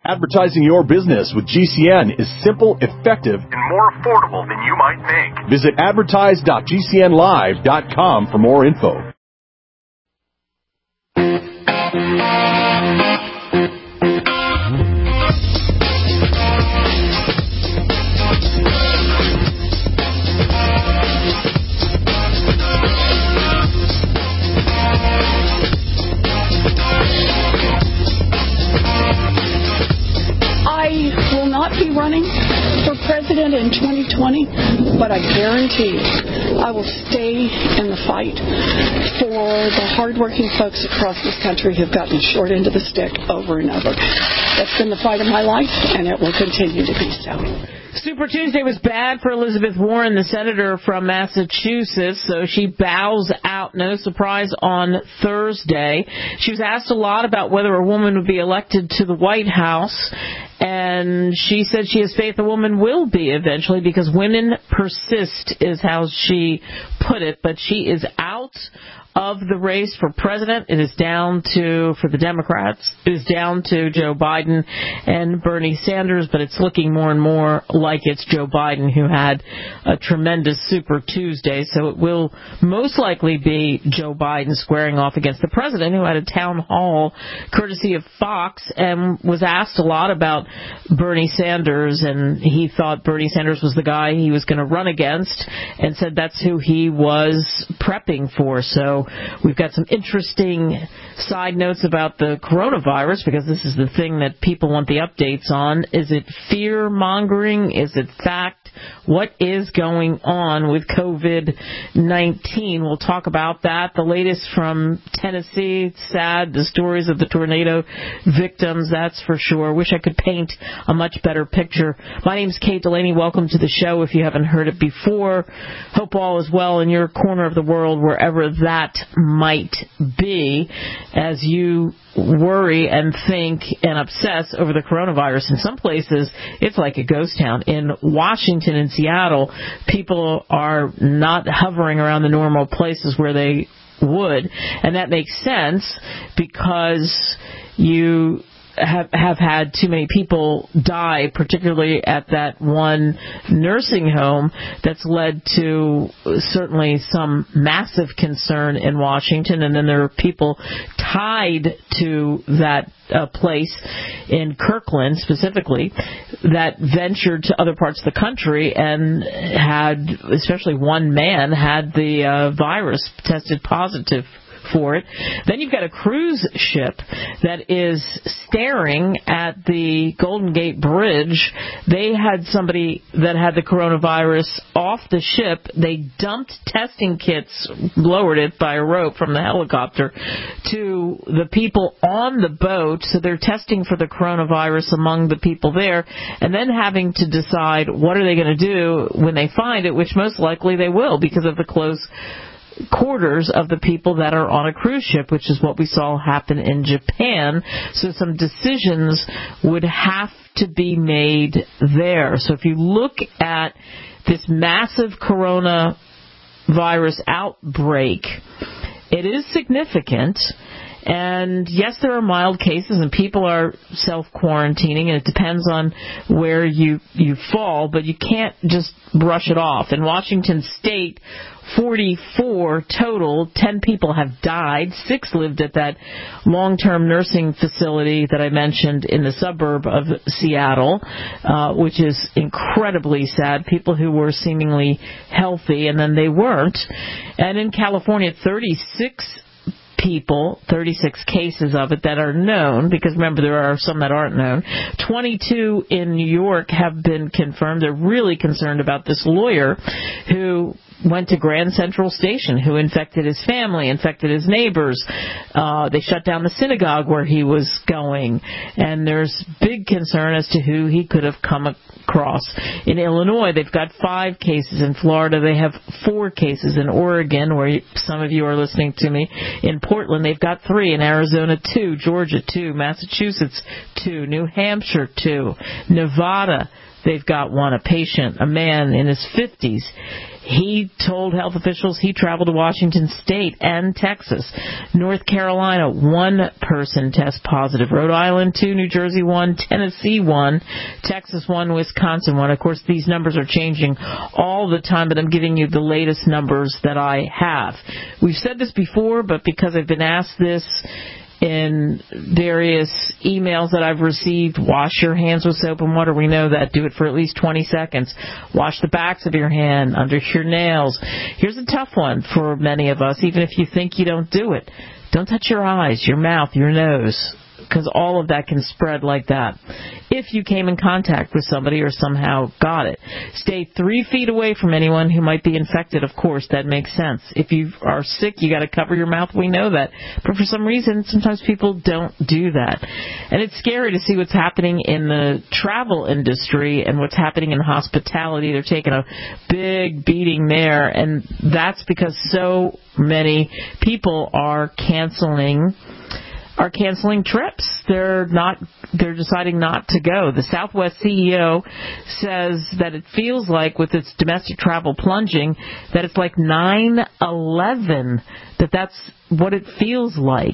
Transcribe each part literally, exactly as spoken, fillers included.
Advertising your business with G C N is simple, effective, and more affordable than you might think. Visit advertise dot g c n live dot com for more info. I will not be running for president in twenty twenty, but I guarantee I will stay in the fight for the hardworking folks across this country who've gotten the short end of the stick over and over. That's been the fight of my life, and it will continue to be so. Super Tuesday was bad for Elizabeth Warren, the senator from Massachusetts, so she bows out, no surprise, on Thursday. She was asked a lot about whether a woman would be elected to the White House, and she said she has faith a woman will be eventually because women persist, is how she put it, but she is out of the race for president. It is down to, for the Democrats, it is down to Joe Biden and Bernie Sanders, but it's looking more and more like it's Joe Biden who had a tremendous Super Tuesday, so it will most likely be Joe Biden squaring off against the president, who had a town hall courtesy of Fox and was asked a lot about Bernie Sanders, and he thought Bernie Sanders was the guy he was going to run against and said that's who he was prepping for. So we've got some interesting side notes about the coronavirus because this is the thing that people want the updates on. Is it fear-mongering? Is it fact? What is going on with covid nineteen? We'll talk about that. The latest from Tennessee. It's sad. The stories of the tornado victims, that's for sure. Wish I could paint a much better picture. My name's Kate Delaney. Welcome to the show if you haven't heard it before. Hope all is well in your corner of the world, wherever that might be, as you worry and think and obsess over the coronavirus. In some places, it's like a ghost town. In Washington and Seattle, people are not hovering around the normal places where they would, and that makes sense because you have have had too many people die, particularly at that one nursing home, that's led to certainly some massive concern in Washington. And then there are people tied to that uh, place in Kirkland specifically that ventured to other parts of the country and had, especially one man, had the uh, virus, tested positive for it. Then you've got a cruise ship that is staring at the Golden Gate Bridge. They had somebody that had the coronavirus off the ship. They dumped testing kits, lowered it by a rope from the helicopter, to the people on the boat. So they're testing for the coronavirus among the people there, and then having to decide what are they going to do when they find it, which most likely they will because of the close quarters of the people that are on a cruise ship, which is what we saw happen in Japan. So some decisions would have to be made there. So if you look at this massive coronavirus outbreak, it is significant. And yes, there are mild cases and people are self-quarantining, and it depends on where you, you fall, but you can't just brush it off. In Washington State, forty-four total, ten people have died, six lived at that long-term nursing facility that I mentioned in the suburb of Seattle, uh, which is incredibly sad. People who were seemingly healthy, and then they weren't. And in California, thirty-six people, thirty-six cases of it that are known, because remember there are some that aren't known. twenty-two in New York have been confirmed. They're really concerned about this lawyer who went to Grand Central Station, who infected his family, infected his neighbors. Uh, they shut down the synagogue where he was going, and there's big concern as to who he could have come across. In Illinois, they've got five cases. In Florida, they have four cases. In Oregon, where some of you are listening to me, in Portland, they've got three. In Arizona, two. Georgia, two. Massachusetts, two. New Hampshire, two. Nevada, they've got one, a patient, a man in his fifties. He told health officials he traveled to Washington State and Texas. North Carolina, one person test positive. Rhode Island, two. New Jersey, one. Tennessee, one. Texas, one. Wisconsin, one. Of course, these numbers are changing all the time, but I'm giving you the latest numbers that I have. We've said this before, but because I've been asked this in various emails that I've received, wash your hands with soap and water. We know that. Do it for at least twenty seconds. Wash the backs of your hand, under your nails. Here's a tough one for many of us, even if you think you don't do it. Don't touch your eyes, your mouth, your nose, because all of that can spread like that. If you came in contact with somebody or somehow got it, stay three feet away from anyone who might be infected. Of course, that makes sense. If you are sick, you got to cover your mouth. We know that. But for some reason, sometimes people don't do that. And it's scary to see what's happening in the travel industry and what's happening in hospitality. They're taking a big beating there, and that's because so many people are canceling are canceling trips. They're not, they're deciding not to go. The Southwest C E O says that it feels like with its domestic travel plunging, that it's like nine eleven, that that's what it feels like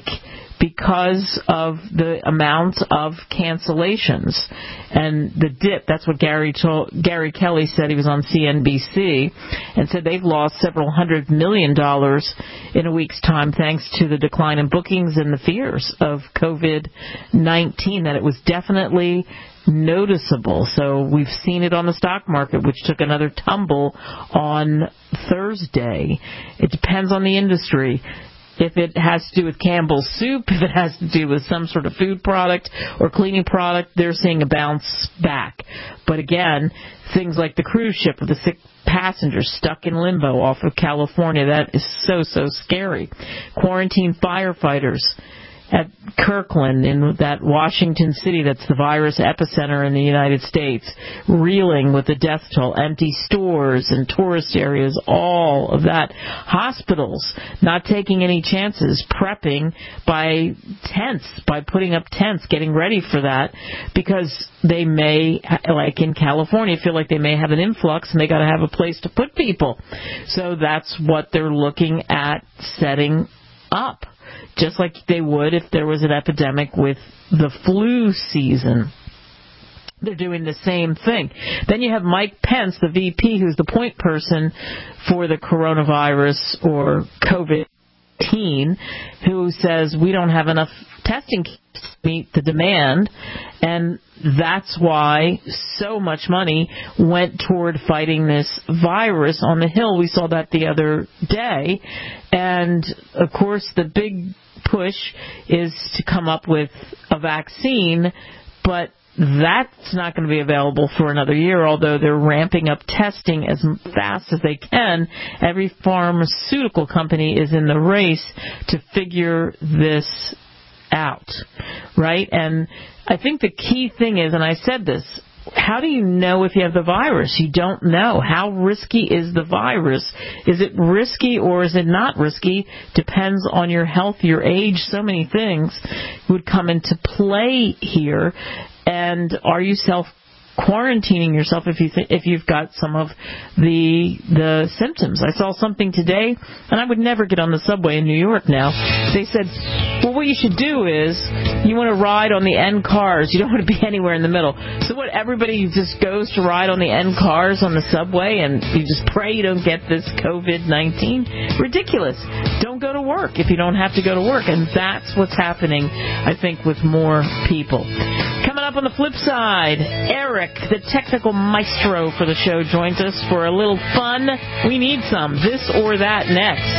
because of the amount of cancellations and the dip. That's what Gary told, Gary Kelly said. He was on C N B C and said they've lost several hundred million dollars in a week's time thanks to the decline in bookings and the fears of COVID nineteen, that it was definitely noticeable. So we've seen it on the stock market, which took another tumble on Thursday. It depends on the industry. If it has to do with Campbell's soup, if it has to do with some sort of food product or cleaning product, they're seeing a bounce back. But again, things like the cruise ship with the sick passengers stuck in limbo off of California, that is so, so scary. Quarantine firefighters at Kirkland in that Washington City, that's the virus epicenter in the United States, reeling with the death toll, empty stores and tourist areas, all of that. Hospitals not taking any chances, prepping by tents, by putting up tents, getting ready for that, because they may, like in California, feel like they may have an influx and they got to have a place to put people. So that's what they're looking at setting up, just like they would if there was an epidemic with the flu season. They're doing the same thing. Then you have Mike Pence, the V P, who's the point person for the coronavirus or COVID nineteen, who says we don't have enough testing kits to meet the demand, and that's why so much money went toward fighting this virus on the Hill. We saw that the other day. And, of course, the big push is to come up with a vaccine, but that's not going to be available for another year, although they're ramping up testing as fast as they can. Every pharmaceutical company is in the race to figure this out, right? And I think the key thing is, and I said this, how do you know if you have the virus? You don't know. How risky is the virus? Is it risky or is it not risky? Depends on your health, your age. So many things would come into play here. And are you self quarantining yourself if you th- if you've got some of the the symptoms? I saw something today, and I would never get on the subway in New York now. They said, well, what you should do is you want to ride on the end cars. You don't want to be anywhere in the middle. So what, everybody just goes to ride on the end cars on the subway, and you just pray you don't get this COVID nineteen? Ridiculous. Don't go to work if you don't have to go to work. And that's what's happening, I think, with more people. Coming up on the flip side, Eric, the technical maestro for the show, joins us for a little fun. We need some. This or that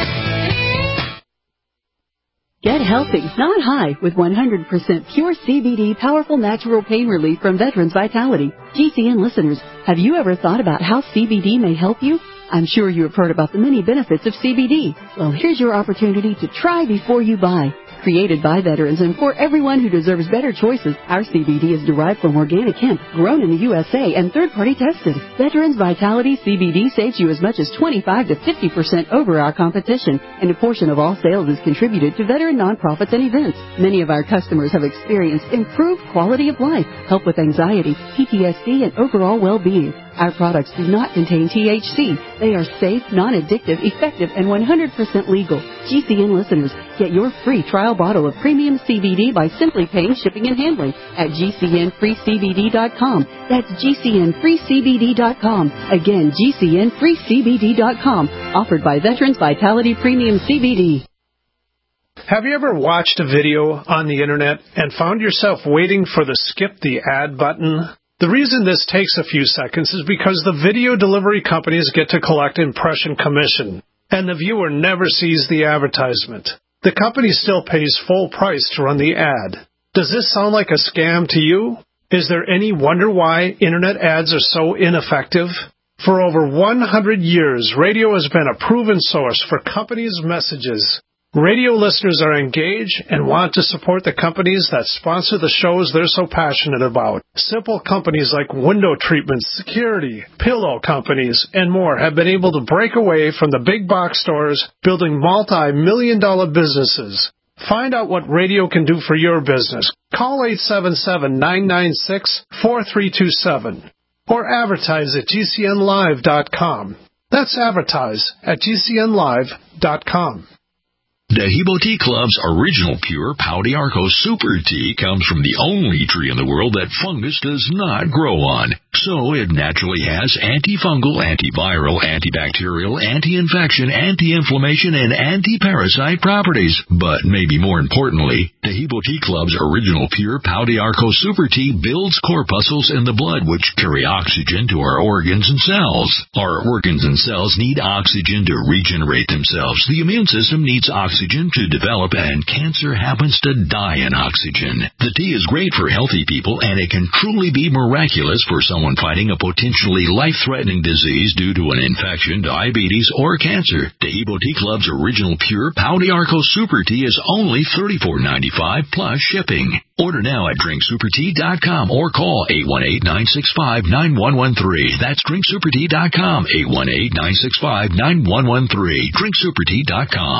next. Get healthy, not high, with one hundred percent pure C B D powerful natural pain relief from Veterans Vitality. G C N listeners, have you ever thought about how C B D may help you? I'm sure you have heard about the many benefits of C B D. Well, here's your opportunity to try before you buy. Created by veterans and for everyone who deserves better choices, our C B D is derived from organic hemp, grown in the U S A and third-party tested. Veterans Vitality C B D saves you as much as twenty-five to fifty percent over our competition, and a portion of all sales is contributed to veteran nonprofits and events. Many of our customers have experienced improved quality of life, help with anxiety, P T S D, and overall well-being. Our products do not contain T H C. They are safe, non-addictive, effective, and one hundred percent legal. G C N listeners, get your free trial bottle of premium C B D by simply paying shipping and handling at G C N free C B D dot com. That's G C N free C B D dot com. Again, G C N free C B D dot com. Offered by Veterans Vitality Premium C B D. Have you ever watched a video on the internet and found yourself waiting for the skip the ad button? The reason this takes a few seconds is because the video delivery companies get to collect impression commission, and the viewer never sees the advertisement. The company still pays full price to run the ad. Does this sound like a scam to you? Is there any wonder why internet ads are so ineffective? For over one hundred years, radio has been a proven source for companies' messages. Radio listeners are engaged and want to support the companies that sponsor the shows they're so passionate about. Simple companies like window treatments, security, pillow companies, and more have been able to break away from the big box stores, building multi-million dollar businesses. Find out what radio can do for your business. Call eight seven seven, nine nine six, four three two seven or advertise at G C N live dot com. That's advertise at G C N live dot com. Dehibo Tea Club's original pure Pau d'Arco Super Tea comes from the only tree in the world that fungus does not grow on. So it naturally has antifungal, antiviral, antibacterial, anti-infection, anti-inflammation, and anti-parasite properties. But maybe more importantly, Dehibo Tea Club's original pure Pau d'Arco Super Tea builds corpuscles in the blood which carry oxygen to our organs and cells. Our organs and cells need oxygen to regenerate themselves. The immune system needs oxygen to develop, and cancer happens to die in oxygen. The tea is great for healthy people, and it can truly be miraculous for someone fighting a potentially life-threatening disease due to an infection, diabetes, or cancer. Dehibo Tea Club's original pure Pau d'Arco Super Tea is only thirty-four ninety-five plus shipping. Order now at drink super tea dot com or call eight one eight, nine six five, nine one one three. That's drink super tea dot com, eight one eight, nine six five, nine one one three. drink super tea dot com.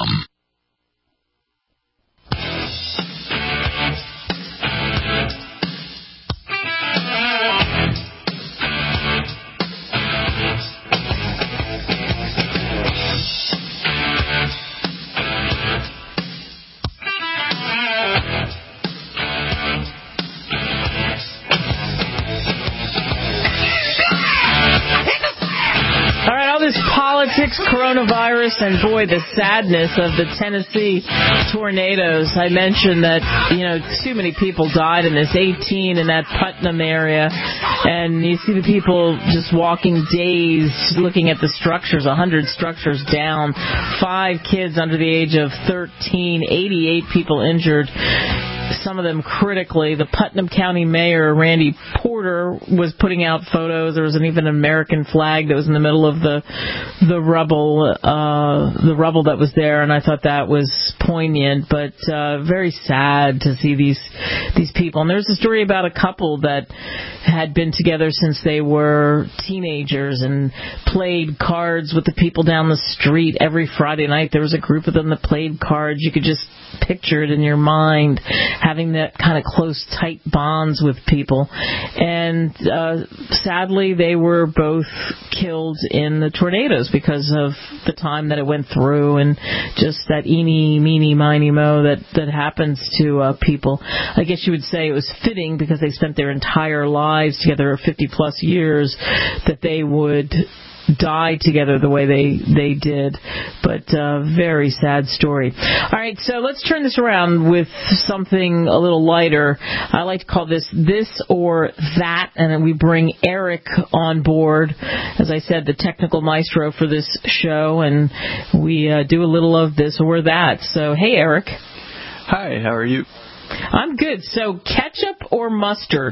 Politics, coronavirus, and boy, the sadness of the Tennessee tornadoes. I mentioned that, you know, too many people died in this, eighteen in that Putnam area, and you see the people just walking dazed, looking at the structures, one hundred structures down, five kids under the age of thirteen, eighty-eight people injured. Some of them critically. The Putnam County Mayor, Randy Porter, was putting out photos. There was an even an American flag that was in the middle of the the rubble, uh, the rubble that was there, and I thought that was poignant, but uh, very sad to see these these people. And there's a story about a couple that had been together since they were teenagers and played cards with the people down the street every Friday night. There was a group of them that played cards. You could just picture it in your mind, having that kind of close, tight bonds with people. And uh, sadly, they were both killed in the tornadoes because of the time that it went through and just that eeny, meeny, miny, mo that, that happens to uh, people. I guess you would say it was fitting because they spent their entire lives together, fifty plus years, that they would die together the way they they did. But uh, very sad story. All right, so let's turn this around with something a little lighter. I like to call this This or That, and then we bring Eric on board, as I said, the technical maestro for this show, and we uh, do a little of this or that. So, hey, Eric. Hi, how are you? I'm good. So, ketchup or mustard?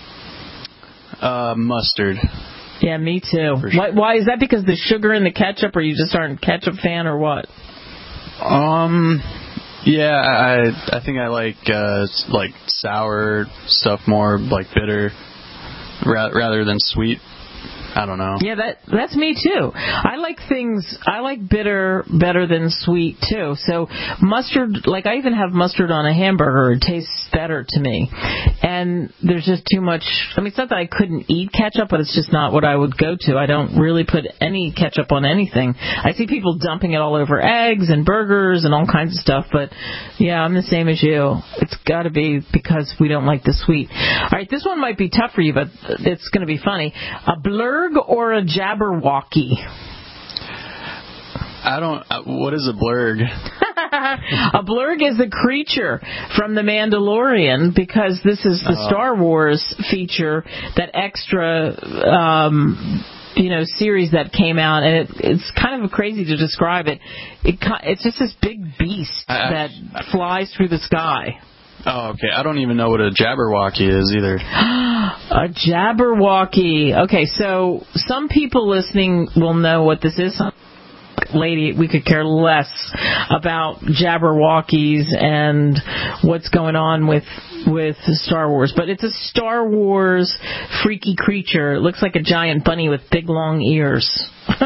Uh, mustard. Yeah, me too. Sure. Why, why is that? Because the sugar in the ketchup, or you just aren't a ketchup fan, or what? Um, Yeah, I I think I like uh, like sour stuff more, like bitter, ra- rather than sweet. I don't know. Yeah, that that's me too. I like things, I like bitter better than sweet too. So mustard, like I even have mustard on a hamburger. It tastes better to me. And there's just too much, I mean, it's not that I couldn't eat ketchup, but it's just not what I would go to. I don't really put any ketchup on anything. I see people dumping it all over eggs and burgers and all kinds of stuff, but yeah, I'm the same as you. It's got to be because we don't like the sweet. All right, this one might be tough for you, but it's going to be funny. A blur or a Jabberwocky? I don't. Uh, what is a blurg? A blurg is a creature from The Mandalorian, because this is the oh. Star Wars feature, that extra, um, you know, series that came out, and it, it's kind of crazy to describe it. it. It's just this big beast I, that I, flies through the sky. Oh, okay. I don't even know what a Jabberwocky is either. A Jabberwocky. Okay, so some people listening will know what this is. Lady, we could care less about Jabberwockies and what's going on with with Star Wars. But it's a Star Wars freaky creature. It looks like a giant bunny with big, long ears.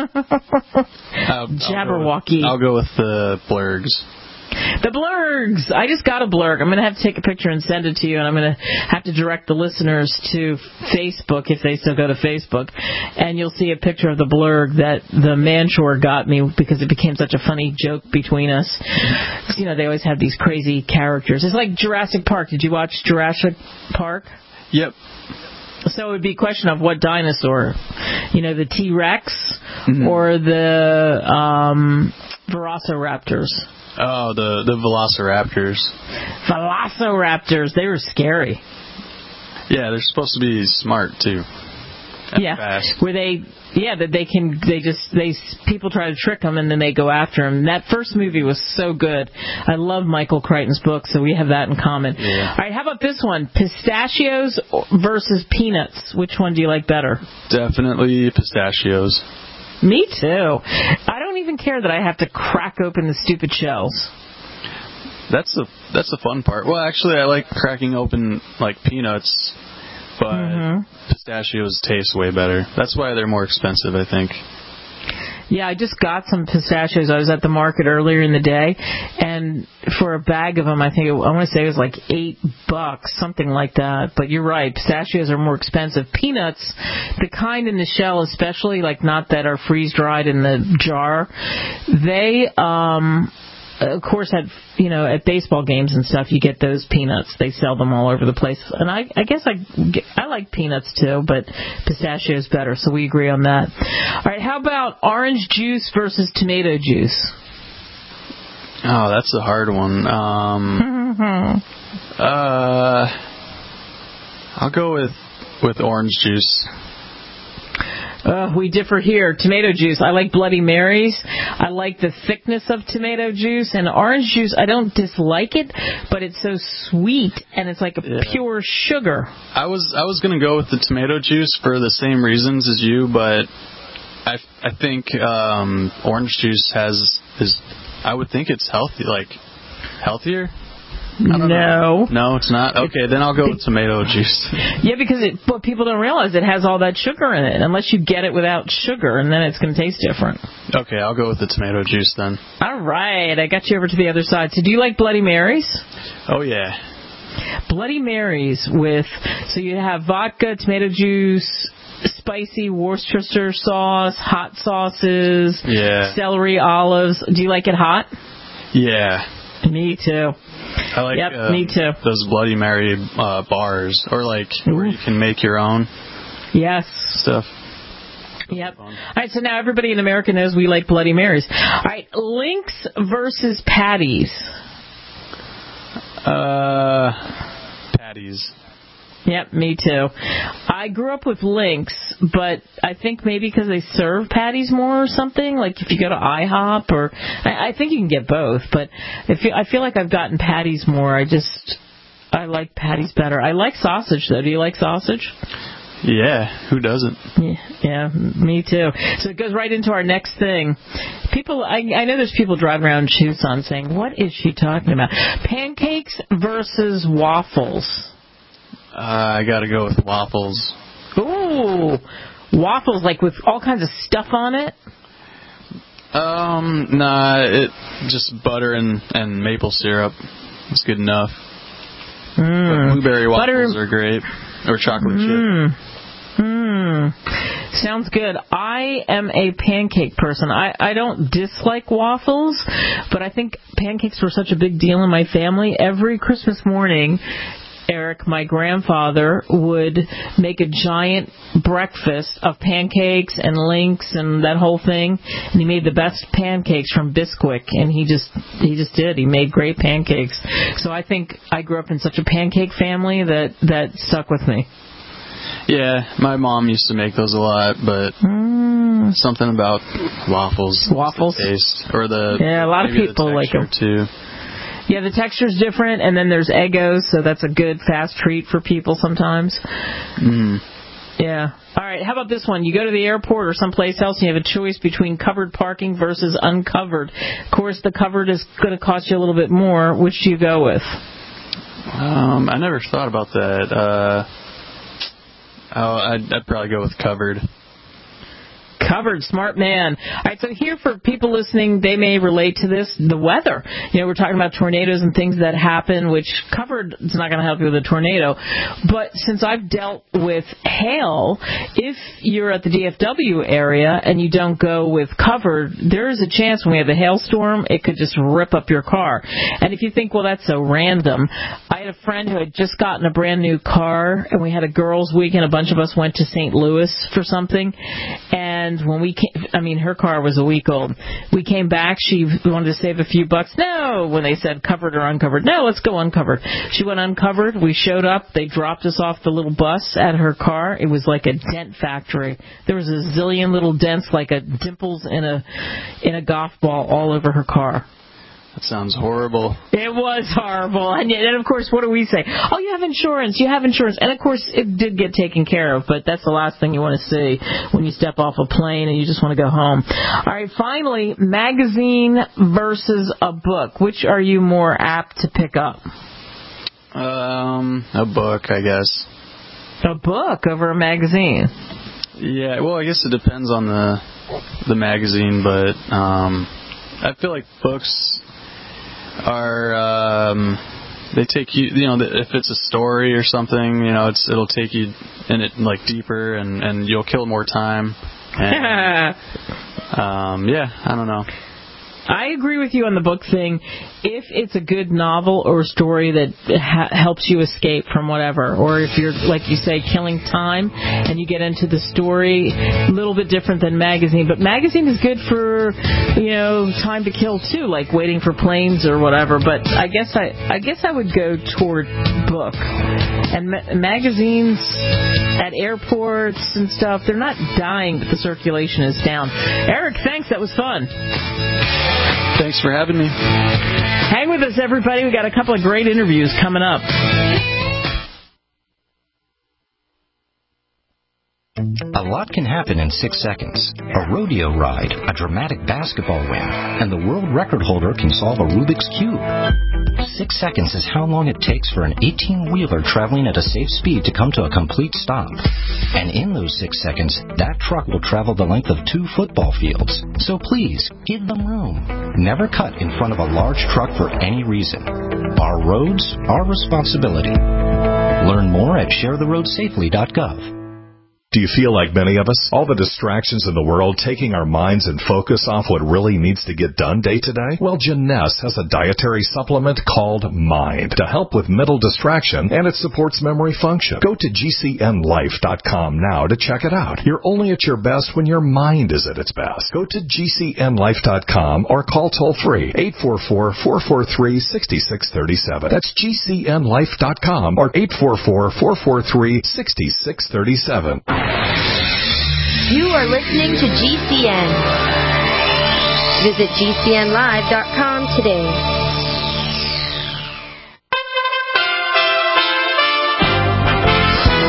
uh, Jabberwocky. I'll go with, I'll go with the blurgs. The blurgs. I just got a blurg. I'm going to have to take a picture and send it to you, and I'm going to have to direct the listeners to Facebook, if they still go to Facebook, and you'll see a picture of the blurg that the Manshore got me, because it became such a funny joke between us. You know, they always have these crazy characters. It's like Jurassic Park. Did you watch Jurassic Park? Yep. So it would be a question of what dinosaur. You know, the T-Rex mm-hmm. or the um, Velociraptors. Oh, the, the Velociraptors. Velociraptors. They were scary. Yeah, they're supposed to be smart, too. And yeah. Fast. Where they, yeah, that they can, they just, they, people try to trick them and then they go after them. That first movie was so good. I love Michael Crichton's book, so we have that in common. Yeah. All right, how about this one? Pistachios versus peanuts. Which one do you like better? Definitely pistachios. Me too. I don't even care that I have to crack open the stupid shells. That's the that's the fun part. Well, actually, I like cracking open like peanuts, but mm-hmm. pistachios taste way better. That's why they're more expensive, I think. Yeah, I just got some pistachios. I was at the market earlier in the day, and for a bag of them, I think it, I want to say it was like eight bucks, something like that. But you're right, pistachios are more expensive. Peanuts, the kind in the shell, especially, like not that are freeze dried in the jar, they um. Of course, at you know at baseball games and stuff, you get those peanuts. They sell them all over the place, and I, I guess I, I like peanuts too, but pistachios better. So we agree on that. All right, how about orange juice versus tomato juice? Oh, that's a hard one. Um, uh, I'll go with with orange juice. Uh, we differ here. Tomato juice. I like Bloody Marys. I like the thickness of tomato juice. And orange juice, I don't dislike it, but it's so sweet, and it's like a yeah. pure sugar. I was I was going to go with the tomato juice for the same reasons as you, but I, I think um, orange juice has is I would think it's healthy, like healthier. I don't no. know. No, it's not? Okay, then I'll go with tomato juice. Yeah, because it, what people don't realize, it has all that sugar in it, unless you get it without sugar, and then it's going to taste different. Okay, I'll go with the tomato juice then. All right, I got you over to the other side. So do you like Bloody Marys? Oh, yeah. Bloody Marys with, so you have vodka, tomato juice, spicy Worcestershire sauce, hot sauces, yeah. celery, olives. Do you like it hot? Yeah. Me too. I like yep, uh, me too. those Bloody Mary uh, bars, or like Ooh. where you can make your own yes. stuff. Yep. All right, so now everybody in America knows we like Bloody Marys. All right, Lynx versus Patties. Uh, Patties. Yep, me too. I grew up with Lynx, but I think maybe because they serve patties more or something. Like if you go to IHOP, or I, I think you can get both. But if you, I feel like I've gotten patties more. I just I like patties better. I like sausage though. Do you like sausage? Yeah, who doesn't? Yeah, yeah, me too. So it goes right into our next thing. People, I, I know there's people driving around Tucson saying, "What is she talking about? Pancakes versus waffles?" Uh, I got to go with waffles. Ooh, waffles like with all kinds of stuff on it. Um, nah, it just butter and, and maple syrup. It's good enough. Mm. Blueberry waffles butter. are great, or chocolate mm. chip. Hmm. Sounds good. I am a pancake person. I, I don't dislike waffles, but I think pancakes were such a big deal in my family. Every Christmas morning, Eric, my grandfather, would make a giant breakfast of pancakes and links and that whole thing. And he made the best pancakes from Bisquick, and he just he just did. He made great pancakes. So I think I grew up in such a pancake family that, that stuck with me. Yeah, my mom used to make those a lot, but mm. something about waffles. Waffles? The taste, or the yeah, a lot of people like them too. Yeah, the texture's different, and then there's Eggos, so that's a good fast treat for people sometimes. Mm. Yeah. All right, how about this one? You go to the airport or someplace else, and you have a choice between covered parking versus uncovered. Of course, the covered is going to cost you a little bit more. Which do you go with? Um, I never thought about that. Uh, oh, I'd, I'd probably go with covered. Covered, smart man. All right, so here for people listening, they may relate to this, the weather. You know, we're talking about tornadoes and things that happen, which covered is not going to help you with a tornado. But since I've dealt with hail, if you're at the D F W area and you don't go with covered, there is a chance when we have a hailstorm, it could just rip up your car. And if you think, well, that's so random, I had a friend who had just gotten a brand new car, and we had a girls' week, and a bunch of us went to Saint Louis for something. And when we came, I mean, her car was a week old. We came back. She wanted to save a few bucks. No, when they said covered or uncovered. No, let's go uncovered. She went uncovered. We showed up. They dropped us off the little bus at her car. It was like a dent factory. There was a zillion little dents, like a dimples in a in a golf ball all over her car. That sounds horrible. It was horrible. And then, of course, what do we say? Oh, you have insurance. You have insurance. And, of course, it did get taken care of, but that's the last thing you want to see when you step off a plane and you just want to go home. All right, finally, magazine versus a book. Which are you more apt to pick up? Um, a book, I guess. A book over a magazine? Yeah, well, I guess it depends on the the magazine, but um, I feel like books are um, they take you, you know, if it's a story or something, you know, it's it'll take you in it like deeper, and, and you'll kill more time. And, um, yeah, I don't know. I agree with you on the book thing. If it's a good novel or story that ha- helps you escape from whatever, or if you're, like you say, killing time and you get into the story, a little bit different than magazine. But magazine is good for, you know, time to kill too, like waiting for planes or whatever. But I guess I, I guess I would go toward book. And ma- magazines at airports and stuff, they're not dying, but the circulation is down. Eric, thanks. That was fun. Thanks for having me. Hang with us, everybody. We got a couple of great interviews coming up. A lot can happen in six seconds. A rodeo ride, a dramatic basketball win, and the world record holder can solve a Rubik's Cube. Six seconds is how long it takes for an eighteen-wheeler traveling at a safe speed to come to a complete stop. And in those six seconds, that truck will travel the length of two football fields. So please, give them room. Never cut in front of a large truck for any reason. Our roads, our responsibility. Learn more at share the road safely dot gov. Do you feel like many of us? All the distractions in the world taking our minds and focus off what really needs to get done day to day? Well, Jeunesse has a dietary supplement called Mind to help with mental distraction, and it supports memory function. Go to G C N life dot com now to check it out. You're only at your best when your mind is at its best. Go to G C N life dot com or call toll-free eight four four, four four three, six six three seven. That's G C N life dot com or eight four four, four four three, six six three seven. You are listening to G C N. Visit G C N live dot com today. U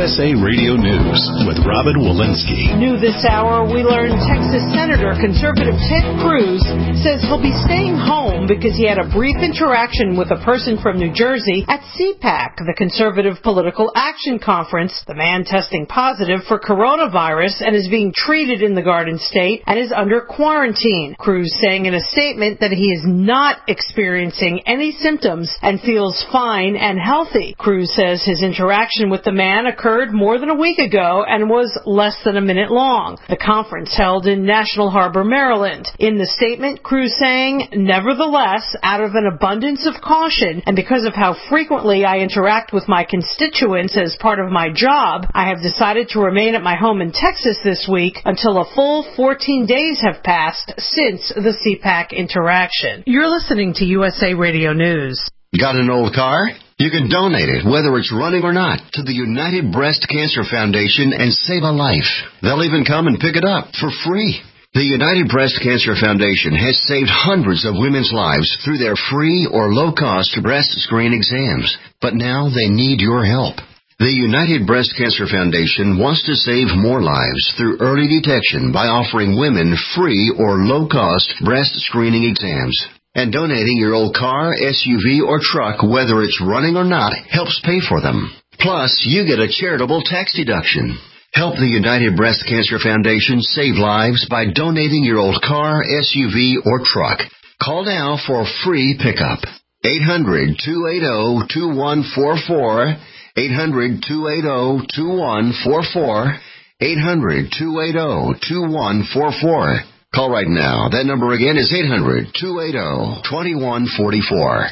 S A Radio News with Robin Walensky. New this hour, we learned Texas Senator conservative Ted Cruz says he'll be staying home because he had a brief interaction with a person from New Jersey at C PAC, the Conservative Political Action Conference. The man testing positive for coronavirus and is being treated in the Garden State and is under quarantine. Cruz saying in a statement that he is not experiencing any symptoms and feels fine and healthy. Cruz says his interaction with the man occurred more than a week ago and was less than a minute long. The conference held in National Harbor, Maryland. In the statement, Cruz saying, nevertheless, out of an abundance of caution and because of how frequently I interact with my constituents as part of my job, I have decided to remain at my home in Texas this week until a full fourteen days have passed since the C PAC interaction. You're listening to U S A Radio News. Got an old car? You can donate it, whether it's running or not, to the United Breast Cancer Foundation and save a life. They'll even come and pick it up for free. The United Breast Cancer Foundation has saved hundreds of women's lives through their free or low-cost breast screen exams. But now they need your help. The United Breast Cancer Foundation wants to save more lives through early detection by offering women free or low-cost breast screening exams. And donating your old car, S U V, or truck, whether it's running or not, helps pay for them. Plus, you get a charitable tax deduction. Help the United Breast Cancer Foundation save lives by donating your old car, S U V, or truck. Call now for a free pickup. eight hundred, two eight zero, two one four four. eight hundred, two eight zero, two one four four. eight hundred, two eight zero, two one four four. Call right now. That number again is eight hundred, two eight zero, two one four four.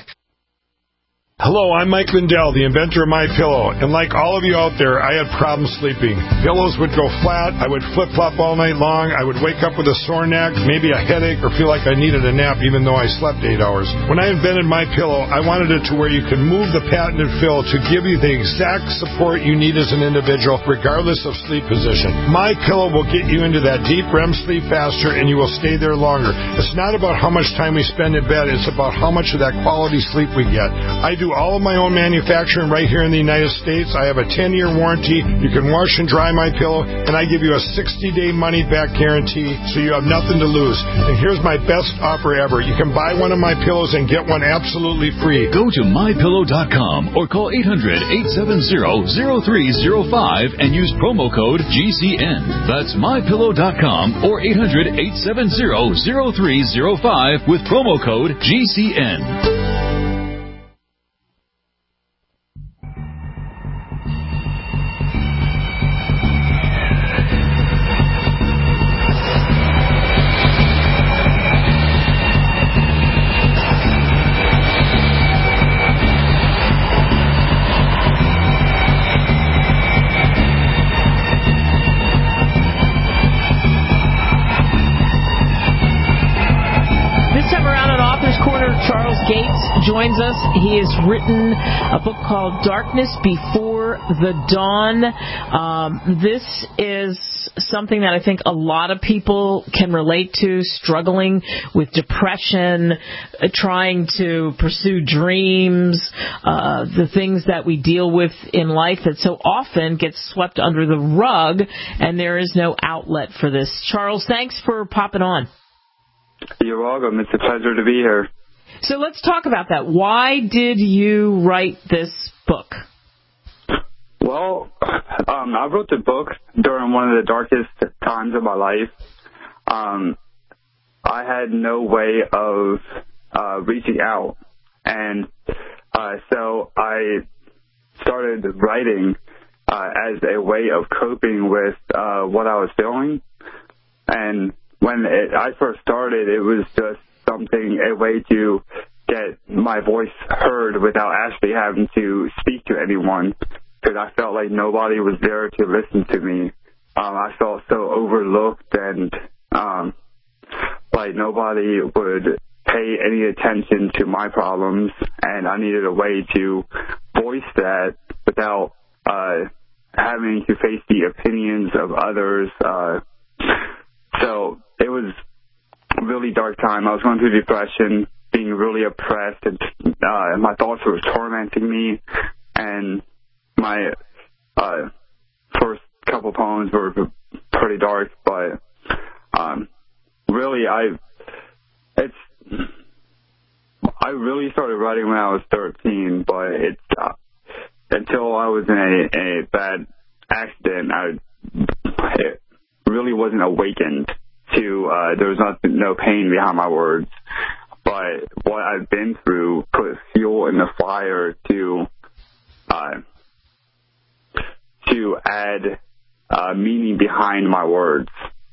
Hello, I'm Mike Lindell, the inventor of MyPillow, and like all of you out there, I had problems sleeping. Pillows would go flat, I would flip-flop all night long, I would wake up with a sore neck, maybe a headache, or feel like I needed a nap even though I slept eight hours. When I invented MyPillow, I wanted it to where you could move the patented fill to give you the exact support you need as an individual, regardless of sleep position. MyPillow will get you into that deep R E M sleep faster, and you will stay there longer. It's not about how much time we spend in bed, it's about how much of that quality sleep we get. I do all of my own manufacturing right here in the United States. I have a ten-year warranty. You can wash and dry my pillow, and I give you a sixty-day money-back guarantee, so you have nothing to lose. And here's my best offer ever. You can buy one of my pillows and get one absolutely free. Go to my pillow dot com or call eight hundred, eight seven zero, zero three zero five and use promo code G C N. That's my pillow dot com or eight hundred, eight seven zero, zero three zero five with promo code G C N. Joins us. He has written a book called Darkness Before the Dawn. Um, this is something that I think a lot of people can relate to, struggling with depression, uh, trying to pursue dreams, uh, the things that we deal with in life that so often gets swept under the rug, and there is no outlet for this. Charles, thanks for popping on. You're welcome. It's a pleasure to be here. So let's talk about that. Why did you write this book? Well, um, I wrote the book during one of the darkest times of my life. Um, I had no way of uh, reaching out. And uh, so I started writing uh, as a way of coping with uh, what I was feeling. And when it, I first started, it was just something, a way to get my voice heard without actually having to speak to anyone, because I felt like nobody was there to listen to me. Um, I felt so overlooked and um, like nobody would pay any attention to my problems, and I needed a way to voice that without uh, having to face the opinions of others. Uh, so it was a really dark time. I was going through depression, being really oppressed, and uh, my thoughts were tormenting me, and my uh, couple poems were pretty dark, but um, really, I it's I really started writing when I was thirteen, but it's uh, until I was in a, a bad accident, I it really wasn't awakened to. Uh, there was not, no pain behind my words, but what I've been through put fuel in the fire to uh, to add uh, meaning behind my words.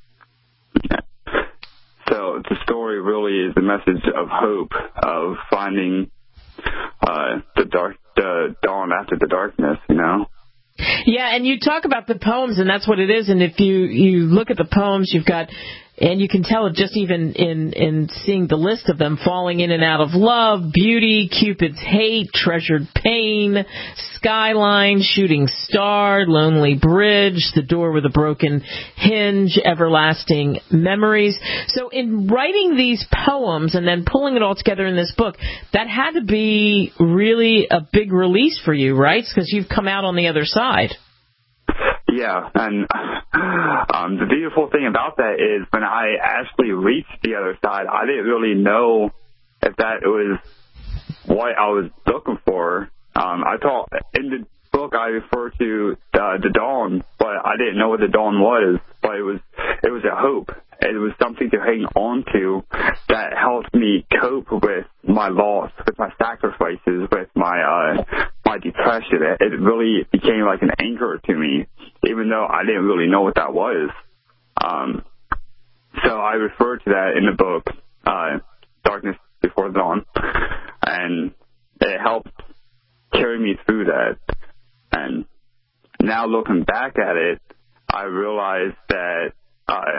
So the story really is a message of hope, of finding uh, the dark, the dawn after the darkness, you know? Yeah, and you talk about the poems, and that's what it is. And if you, you look at the poems, you've got, and you can tell it just even in, in seeing the list of them, falling in and out of love, beauty, Cupid's hate, treasured pain, skyline, shooting star, lonely bridge, the door with a broken hinge, everlasting memories. So in writing these poems and then pulling it all together in this book, that had to be really a big release for you, right? Because you've come out on the other side. Yeah, and um, the beautiful thing about that is when I actually reached the other side, I didn't really know if that was what I was looking for. Um, I thought in the book I refer to uh, the dawn, but I didn't know what the dawn was. But it was it was a hope. It was something to hang on to that helped me cope with my loss, with my sacrifices, with my uh, my depression. It, it really became like an anchor to me, even though I didn't really know what that was. Um, so I refer to that in the book, uh, Darkness Before the Dawn, and it helped carry me through that. And now looking back at it, I realized that, uh,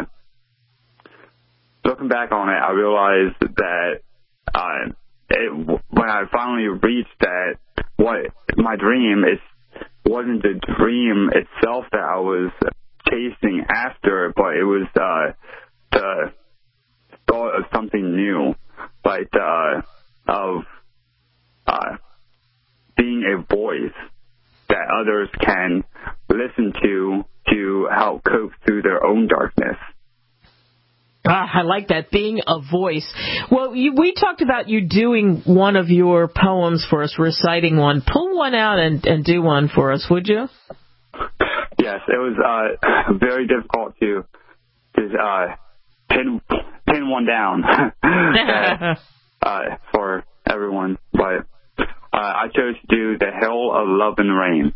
looking back on it, I realized that uh, it, when I finally reached that, what my dream is wasn't the dream itself that I was chasing after, but it was uh, the thought of something new, like uh, of uh, being a voice that others can listen to to help cope through their own darkness. Ah, I like that, being a voice. Well, you, we talked about you doing one of your poems for us, reciting one. Pull one out and, and do one for us, would you? Yes, it was uh, very difficult to, to uh, pin, pin one down that, uh, for everyone, but uh, I chose to do The Hill of Love and Rain.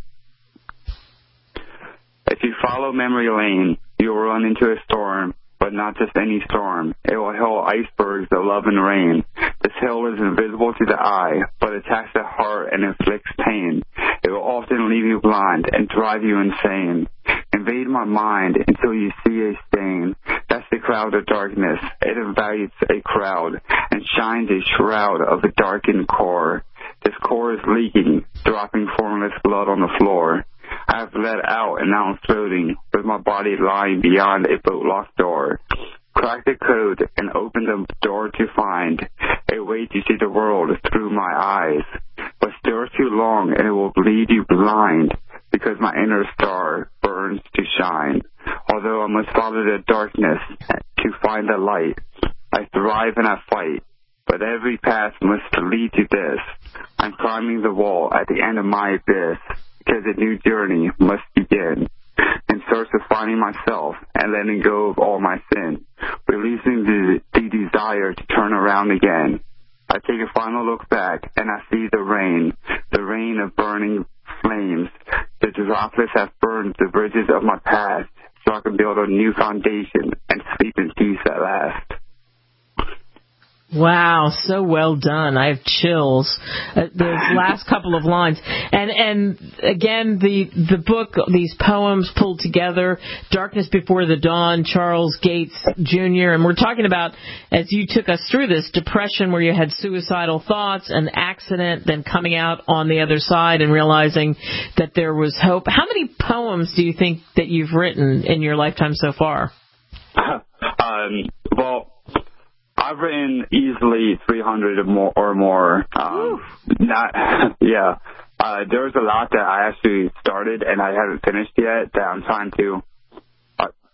If you follow memory lane, you'll run into a storm, but not just any storm. It will hail icebergs of love and rain. This hill is invisible to the eye, but attacks the heart and inflicts pain. It will often leave you blind and drive you insane. Invade my mind until you see a stain. That's the cloud of darkness. It invites a crowd and shines a shroud of a darkened core. This core is leaking, dropping formless blood on the floor. I have let out and now I'm floating, with my body lying beyond a boat-locked door. Crack the code and open the door to find a way to see the world through my eyes. But stir too long and it will leave you blind, because my inner star burns to shine. Although I must follow the darkness to find the light, I thrive and I fight, but every path must lead to this. I'm climbing the wall at the end of my abyss, because a new journey must begin, in search of finding myself and letting go of all my sin, releasing the, the desire to turn around again. I take a final look back and I see the rain, the rain of burning flames. The droplets have burned the bridges of my past, so I can build a new foundation and sleep in peace at last. Wow, so well done. I have chills. Uh, those last couple of lines. And and again, the the book, these poems pulled together, Darkness Before the Dawn, Charles Gates Junior And we're talking about, as you took us through this, depression where you had suicidal thoughts, an accident, then coming out on the other side and realizing that there was hope. How many poems do you think that you've written in your lifetime so far? Um, well... I've written easily three hundred or more. Or more. Um, not, yeah. Uh, there's a lot that I actually started and I haven't finished yet that I'm trying to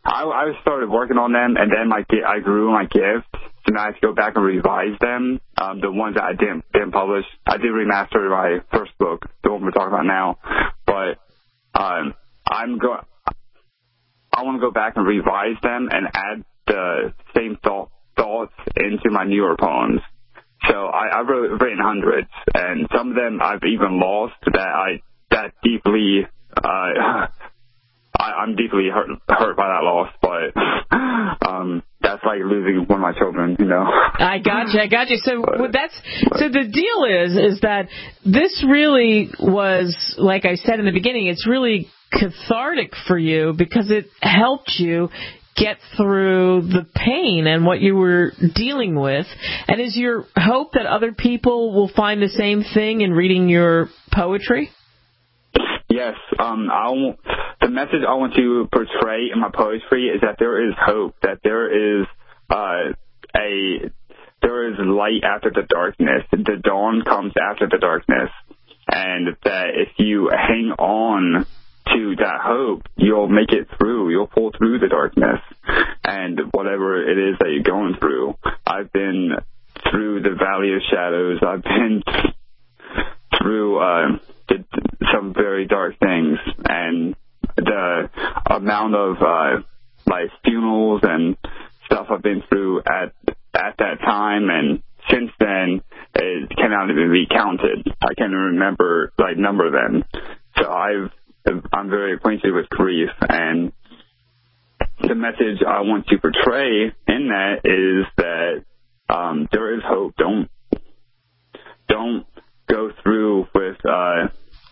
I, I started working on them, and then my I grew my gift, so now I have to go back and revise them. Um, the ones that I didn't didn't publish, I did remaster my first book, the one we're talking about now, but um, I'm go. I want to go back and revise them and add the same thought, thoughts into my newer poems. So I, I've wrote, written hundreds, and some of them I've even lost that I that deeply. Uh, I, I'm deeply hurt, hurt by that loss, but um, that's like losing one of my children, you know. I got you, I got you. So but, that's but, so the deal is is that this really was, like I said in the beginning, it's really cathartic for you because it helped you get through the pain and what you were dealing with. And is your hope that other people will find the same thing in reading your poetry? Yes. Um, I want, the message I want to portray in my poetry is that there is hope, that there is uh, a there is light after the darkness. The dawn comes after the darkness, and that if you hang on to that hope, you'll make it through. You'll pull through the darkness, and whatever it is that you're going through. I've been through the valley of shadows. I've been through uh, the, some very dark things, and the amount of uh, like funerals and stuff I've been through at at that time, and since then, it cannot even be counted. I can't even remember like number of them. So I've I'm very acquainted with grief, and the message I want to portray in that is that um, there is hope. Don't don't go through with uh,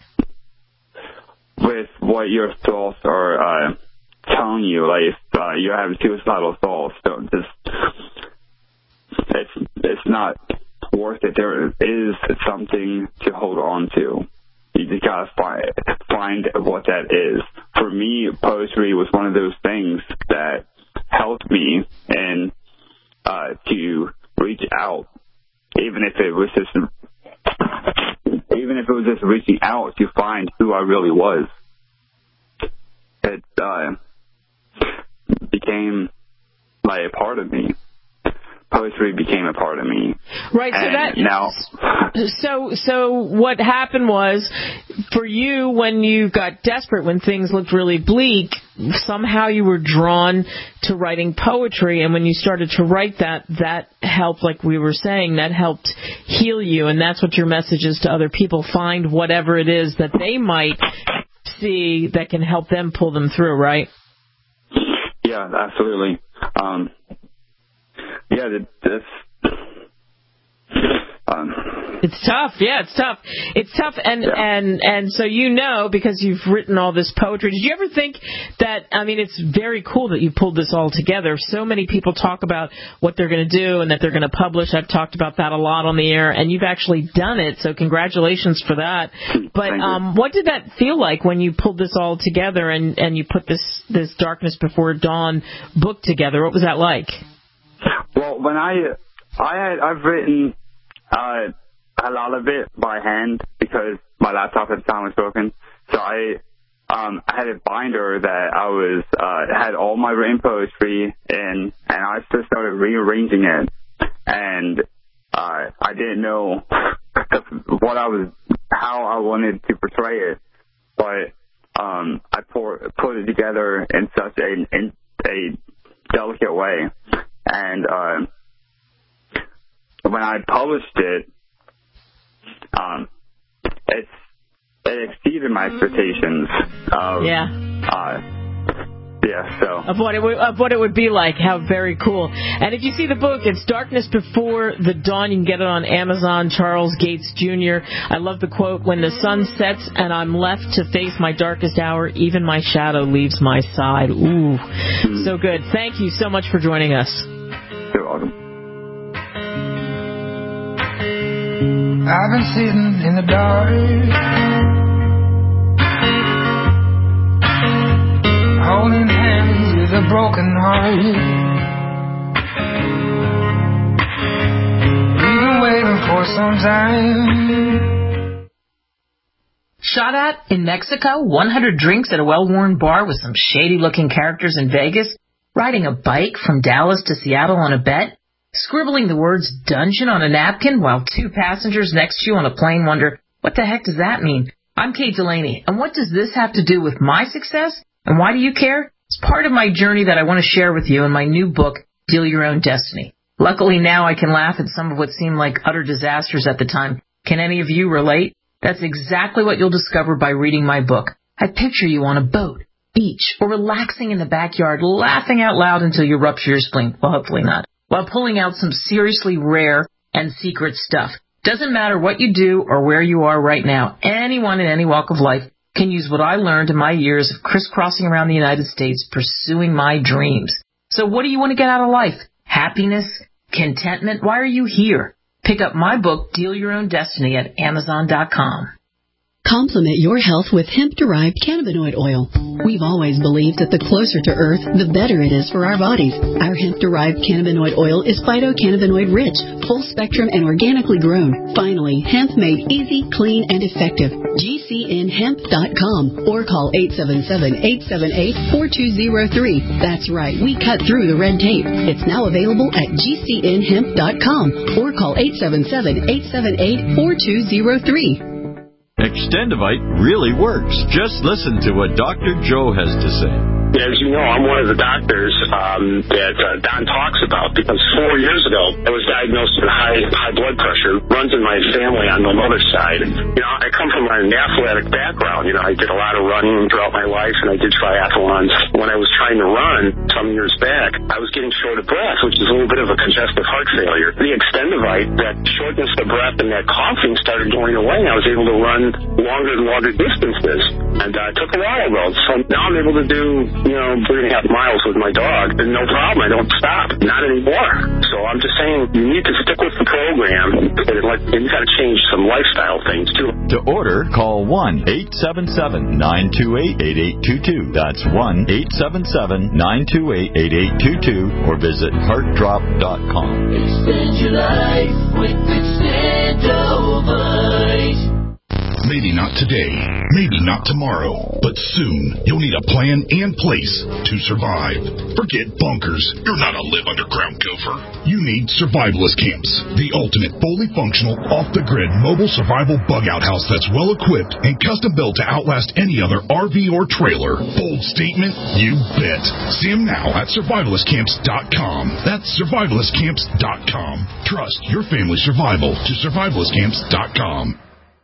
with what your thoughts are uh, telling you. Like if uh, you're having suicidal thoughts, don't just. It's it's not worth it. There is something to hold on to. You just gotta find find what that is. For me, poetry was one of those things that helped me and uh, to reach out, even if it was just even if it was just reaching out to find who I really was. It uh, became like a part of me. Poetry became a part of me. Right. So and that now. So so what happened was, for you, when you got desperate, when things looked really bleak, somehow you were drawn to writing poetry, and when you started to write that, that helped, like we were saying, that helped heal you, and that's what your message is to other people. Find whatever it is that they might see that can help them pull them through. Right. Yeah, absolutely. Um, Yeah, that's. Um, it's tough. Yeah, it's tough. It's tough, and yeah. and and so you know, because you've written all this poetry. Did you ever think that? I mean, it's very cool that you pulled this all together. So many people talk about what they're going to do and that they're going to publish. I've talked about that a lot on the air, and you've actually done it. So congratulations for that. But um, what did that feel like when you pulled this all together and and you put this this Darkness Before Dawn book together? What was that like? Well, when I I had I've written uh, a lot of it by hand because my laptop at the time was broken. So I um, I had a binder that I was uh, had all my written poetry in, and I just started rearranging it. And uh, I didn't know what I was how I wanted to portray it, but um, I pour, put it together in such a in a delicate way. And uh, when I published it, um, it's, it exceeded my expectations. Of, yeah. Uh, yeah. So of what it would, of what it would be like. How very cool. And if you see the book, it's Darkness Before the Dawn. You can get it on Amazon. Charles Gates Junior I love the quote: "When the sun sets and I'm left to face my darkest hour, even my shadow leaves my side." Ooh, mm-hmm. So good. Thank you so much for joining us. You're welcome. I've been sitting in the dark, holding hands with a broken heart. We've been waiting for some time. Shot at in Mexico, one hundred drinks at a well-worn bar with some shady-looking characters in Vegas. riding a bike from Dallas to Seattle on a bet, scribbling the words dungeon on a napkin while two passengers next to you on a plane wonder, what the heck does that mean? I'm Kate Delaney, and what does this have to do with my success? And why do you care? It's part of my journey that I want to share with you in my new book, Deal Your Own Destiny. Luckily now I can laugh at some of what seemed like utter disasters at the time. Can any of you relate? That's exactly what you'll discover by reading my book. I picture you on a boat, beach, or relaxing in the backyard, laughing out loud until you rupture your spleen. Well, hopefully not. While pulling out some seriously rare and secret stuff. Doesn't matter what you do or where you are right now. Anyone in any walk of life can use what I learned in my years of crisscrossing around the United States pursuing my dreams. So what do you want to get out of life? Happiness? Contentment? Why are you here? Pick up my book, Deal Your Own Destiny, at Amazon dot com. Complement your health with hemp-derived cannabinoid oil. We've always believed that the closer to Earth, the better it is for our bodies. Our hemp-derived cannabinoid oil is phytocannabinoid-rich, full-spectrum, and organically grown. Finally, hemp made easy, clean, and effective. G C N hemp dot com or call eight seven seven, eight seven eight, four two zero three. That's right, we cut through the red tape. It's now available at G C N hemp dot com or call eight seven seven, eight seven eight, four two zero three. Extendivite really works. Just listen to what Doctor Joe has to say. As you know, I'm one of the doctors um, that uh, Don talks about because four years ago I was diagnosed with high high blood pressure. Runs in my family on my mother's side. You know, I come from an athletic background. You know, I did a lot of running throughout my life, and I did triathlons. When I was trying to run some years back, I was getting short of breath, which is a little bit of a congestive heart failure. The Extendivite, that shortness of breath and that coughing started going away, and I was able to run longer and longer distances. And uh, it took a while, though. So now I'm able to do, you know, three and a half miles with my dog, and no problem. I don't stop. Not anymore. So I'm just saying, you need to stick with the program, and like, you got to change some lifestyle things, too. To order, call one eight seven seven, nine two eight, eight eight two two. That's one eight seven seven, nine two eight, eight eight two two, or visit heart drop dot com. Extend your life with Extendivite. Maybe not today, maybe not tomorrow, but soon you'll need a plan and place to survive. Forget bunkers. You're not a live underground gopher. You need Survivalist Camps, the ultimate fully functional, off-the-grid mobile survival bug-out house that's well-equipped and custom-built to outlast any other R V or trailer. Bold statement? You bet. See them now at survivalist camps dot com. That's survivalist camps dot com. Trust your family's survival to survivalist camps dot com.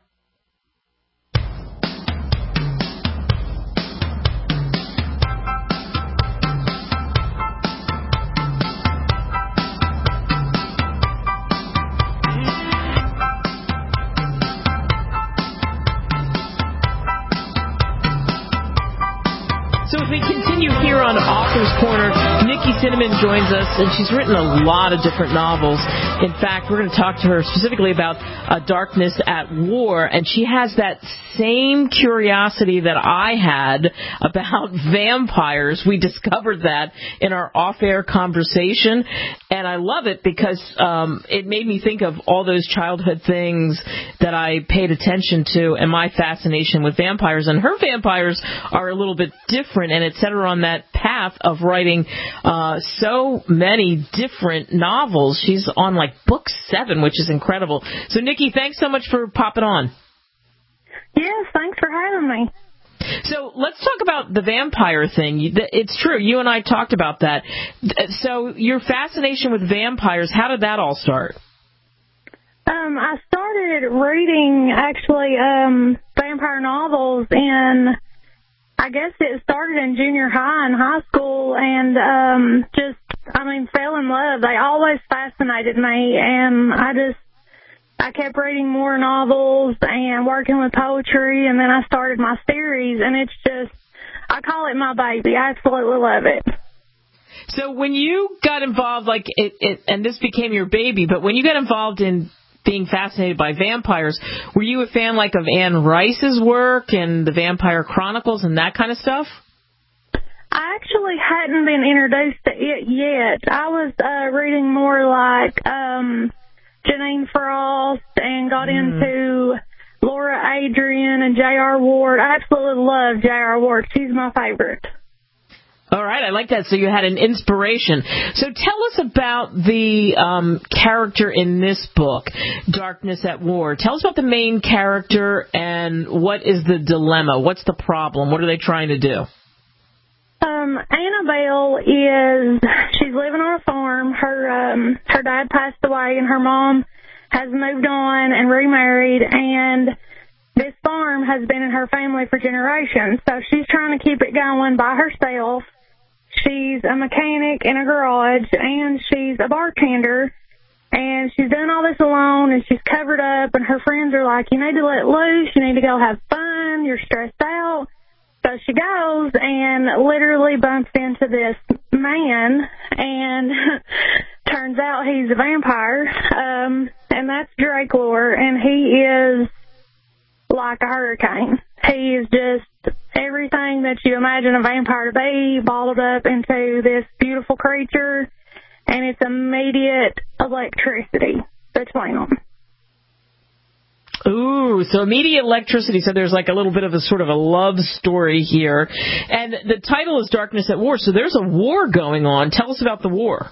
Cinnamon joins us, and she's written a lot of different novels. In fact, we're going to talk to her specifically about uh, Darkness at War, and she has that same curiosity that I had about vampires. We discovered that in our off-air conversation, and I love it because um, it made me think of all those childhood things that I paid attention to and my fascination with vampires. And her vampires are a little bit different, and it set her on that path of writing uh, so many different novels. She's on like book seven, which is incredible. So, Nikki, thanks so much for popping on. Yes, thanks for having me. So let's talk about the vampire thing. It's true. You and I talked about that. So your fascination with vampires, how did that all start? Um, I started reading, actually, um, vampire novels in, I guess it started in junior high and high school, and um, just, I mean, fell in love. They always fascinated me, and I just, I kept reading more novels and working with poetry, and then I started my series, and it's just, I call it my baby. I absolutely love it. So when you got involved, like, it, it, and this became your baby, but when you got involved in being fascinated by vampires, were you a fan, like, of Anne Rice's work and the Vampire Chronicles and that kind of stuff? I actually hadn't been introduced to it yet. I was uh, reading more like um, Janine Frost and got mm. into Laura Adrian and J R. Ward. I absolutely love J R. Ward. She's my favorite. All right. right, I like that. So you had an inspiration. So tell us about the um, character in this book, Darkness at War. Tell us about the main character and what is the dilemma? What's the problem? What are they trying to do? Um, Annabelle is, she's living on a farm. Her, um, her dad passed away and her mom has moved on and remarried, and this farm has been in her family for generations. So she's trying to keep it going by herself. She's a mechanic in a garage, and she's a bartender, and she's doing all this alone, and she's covered up, and her friends are like, you need to let loose, you need to go have fun, you're stressed out. So she goes and literally bumps into this man, and turns out he's a vampire, um, and that's Drake Lore, and he is like a hurricane. He is just everything that you imagine a vampire to be, bottled up into this beautiful creature, and it's immediate electricity between them. Ooh, so immediate electricity. So there's like a little bit of a sort of a love story here. And the title is Darkness at War, so there's a war going on. Tell us about the war.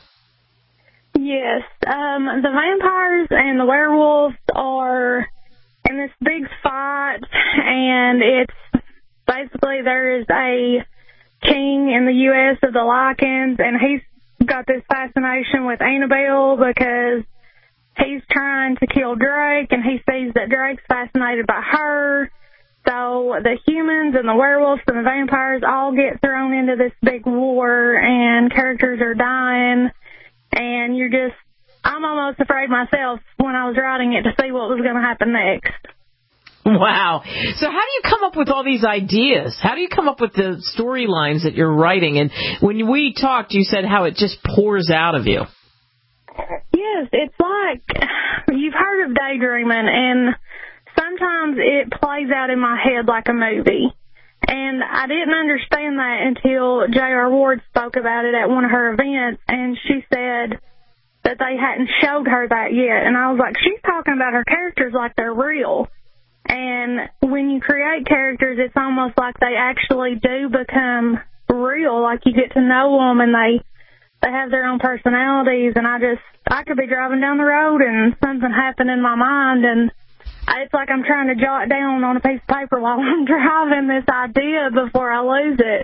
Yes, um, the vampires and the werewolves are in this big fight, and it's basically there is a king in the U S of the Lycans, and he's got this fascination with Annabelle because he's trying to kill Drake, and he sees that Drake's fascinated by her. So the humans and the werewolves and the vampires all get thrown into this big war, and characters are dying, and you're just, I'm almost afraid myself when I was writing it to see what was going to happen next. Wow. So how do you come up with all these ideas? How do you come up with the storylines that you're writing? And when we talked, you said how it just pours out of you. Yes, it's like, you've heard of daydreaming, and sometimes it plays out in my head like a movie. And I didn't understand that until J R. Ward spoke about it at one of her events, and she said that they hadn't showed her that yet. And I was like, she's talking about her characters like they're real. And when you create characters, it's almost like they actually do become real, like you get to know them, and they they have their own personalities. And I just, I could be driving down the road and something happened in my mind, and it's like I'm trying to jot down on a piece of paper while I'm driving this idea before I lose it.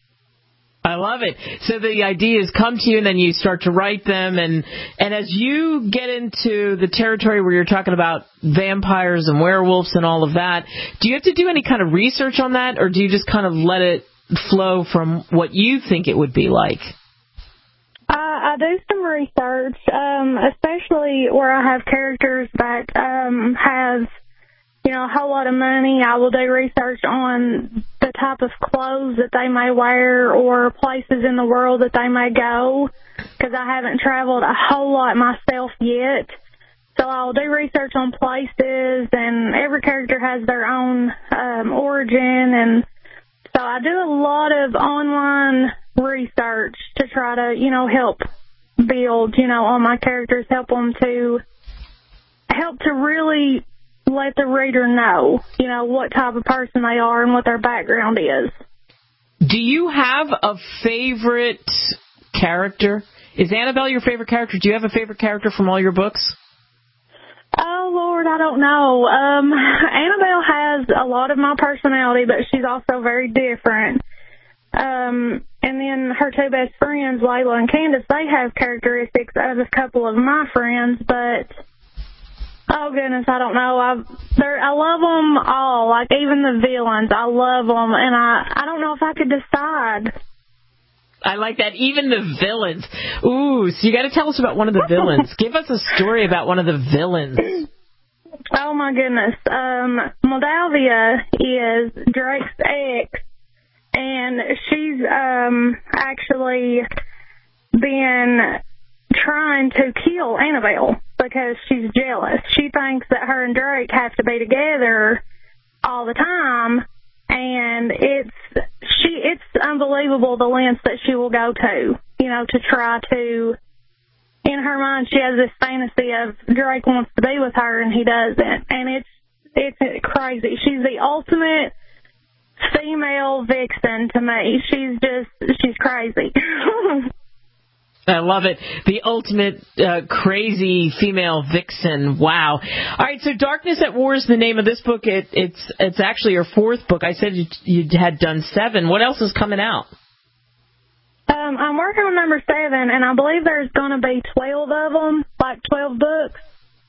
I love it. So the ideas come to you, and then you start to write them. And, and as you get into the territory where you're talking about vampires and werewolves and all of that, do you have to do any kind of research on that, or do you just kind of let it flow from what you think it would be like? Uh, I do some research, um, especially where I have characters that um, have, you know, a whole lot of money. I will do research on the type of clothes that they may wear or places in the world that they may go, because I haven't traveled a whole lot myself yet. So I'll do research on places, and every character has their own um, origin, and so I do a lot of online research to try to, you know, help build, you know, on my characters, help them to, help to really let the reader know, you know, what type of person they are and what their background is. Do you have a favorite character? Is Annabelle your favorite character? Do you have a favorite character from all your books? Oh, Lord, I don't know. Um, Annabelle has a lot of my personality, but she's also very different. Um, and then her two best friends, Layla and Candace, they have characteristics of a couple of my friends, but oh goodness, I don't know. I they're I love them all, like even the villains. I love them, and I I don't know if I could decide. I like that. Even the villains. Ooh, so you got to tell us about one of the villains. Give us a story about one of the villains. Oh my goodness. Um, Moldavia is Drake's ex, and she's um actually been trying to kill Annabelle because she's jealous. She thinks that her and Drake have to be together all the time, and it's she it's unbelievable the lengths that she will go to, you know, to try to, in her mind she has this fantasy of Drake wants to be with her and he doesn't, and it's it's crazy. She's the ultimate female vixen to me. She's just, she's crazy. I love it. The ultimate uh, crazy female vixen. Wow. All right, so Darkness at War is the name of this book. It, it's it's actually your fourth book. I said you, you had done seven. What else is coming out? Um, I'm working on number seven, and I believe there's going to be twelve of them, like twelve books.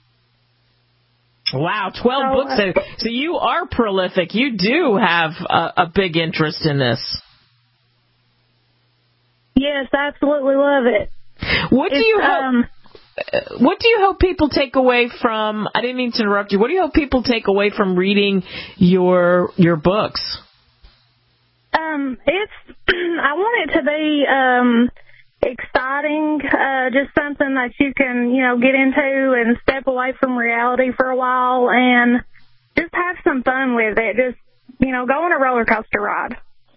Wow, twelve so, books. So, so you are prolific. You do have a, a big interest in this. Yes, absolutely love it. What do it's, you hope? Um, what do you hope people take away from? I didn't mean to interrupt you. What do you hope people take away from reading your your books? Um, it's. I want it to be um, exciting, uh, just something that you can, you know, get into and step away from reality for a while and just have some fun with it. Just, you know, go on a roller coaster ride.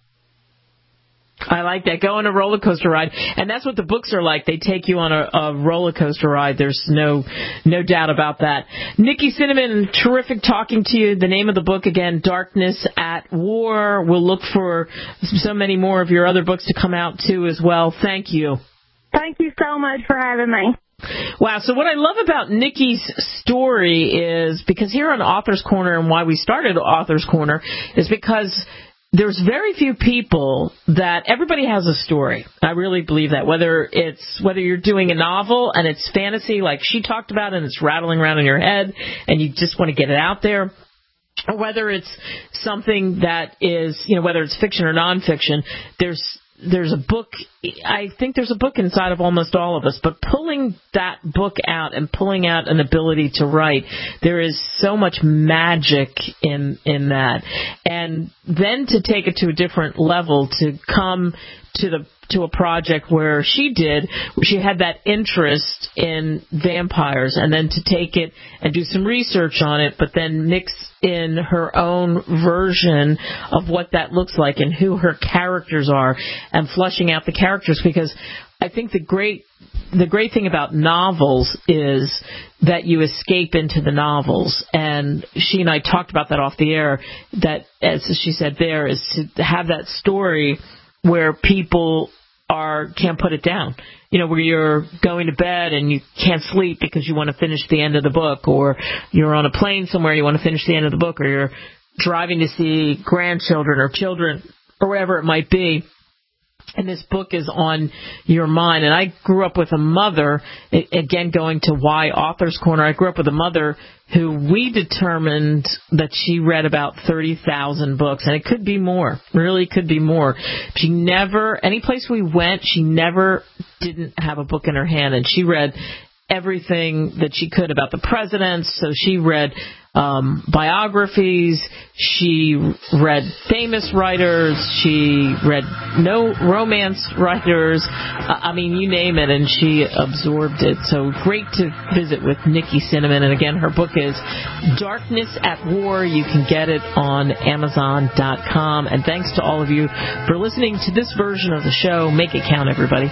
I like that. Go on a roller coaster ride. And that's what the books are like. They take you on a, a roller coaster ride. There's no no doubt about that. Nikki Cinnamon, terrific talking to you. The name of the book, again, Darkness at War. We'll look for so many more of your other books to come out, too, as well. Thank you. Thank you so much for having me. Wow. So what I love about Nikki's story is, because here on Author's Corner, and why we started Author's Corner, is because there's very few people that everybody has a story. I really believe that. Whether it's whether you're doing a novel and it's fantasy like she talked about and it's rattling around in your head and you just want to get it out there, or whether it's something that is, you know, whether it's fiction or nonfiction, there's there's a book. I think there's a book inside of almost all of us, but pulling that book out and pulling out an ability to write, there is so much magic in in that. And then to take it to a different level, to come to the to a project where she did, where she had that interest in vampires, and then to take it and do some research on it, but then mix in her own version of what that looks like and who her characters are, and fleshing out the characters. Because I think the great the great thing about novels is that you escape into the novels, and she and I talked about that off the air, that, as she said there, is to have that story where people are can't put it down. You know, where you're going to bed and you can't sleep because you want to finish the end of the book, or you're on a plane somewhere, you want to finish the end of the book, or you're driving to see grandchildren or children or wherever it might be. And this book is on your mind. And I grew up with a mother, again, going to why Author's Corner, I grew up with a mother who we determined that she read about thirty thousand books. And it could be more, really could be more. She never, any place we went, she never didn't have a book in her hand. And she read everything that she could about the presidents. So she read um, biographies, she read famous writers, she read no romance writers, uh, I mean, you name it, and she absorbed it. So great to visit with Nikki Cinnamon. And again, her book is Darkness at War. You can get it on Amazon dot com. And thanks to all of you for listening to this version of the show. Make it count, everybody.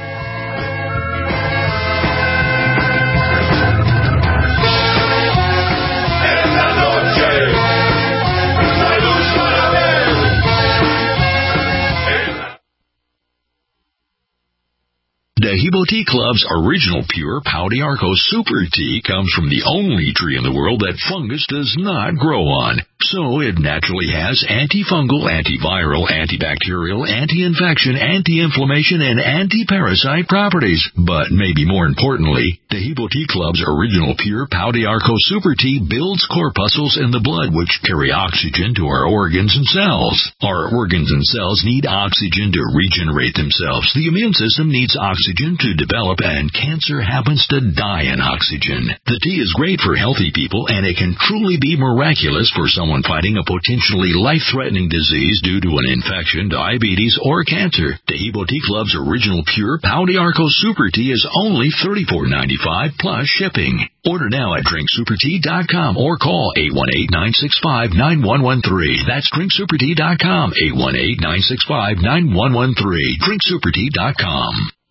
Dehibo Tea Club's original pure Pau d'Arco Super Tea comes from the only tree in the world that fungus does not grow on. So it naturally has antifungal, antiviral, antibacterial, anti-infection, anti-inflammation, and anti-parasite properties. But maybe more importantly, Dehibo Tea Club's original pure Pau d'Arco Super Tea builds corpuscles in the blood which carry oxygen to our organs and cells. Our organs and cells need oxygen to regenerate themselves. The immune system needs oxygen to develop, and cancer happens to die in oxygen. The tea is great for healthy people, and it can truly be miraculous for someone fighting a potentially life-threatening disease due to an infection, diabetes, or cancer. Dehibo Tea Club's original pure Pau d'Arco Super Tea is only thirty-four ninety-five plus shipping. Order now at drink super tea dot com or call eight one eight, nine six five, nine one one three. That's drink super tea dot com, eight one eight, nine six five, nine one one three. drink super tea dot com.